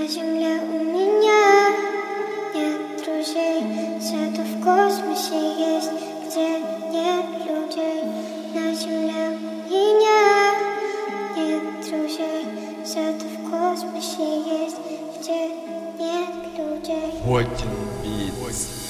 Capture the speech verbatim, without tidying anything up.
земле у меня нет друзей. Где-то в космосе есть, где нет людей. На земле у меня нет друзей. Где-то в космосе есть, где нет людей. Один бит.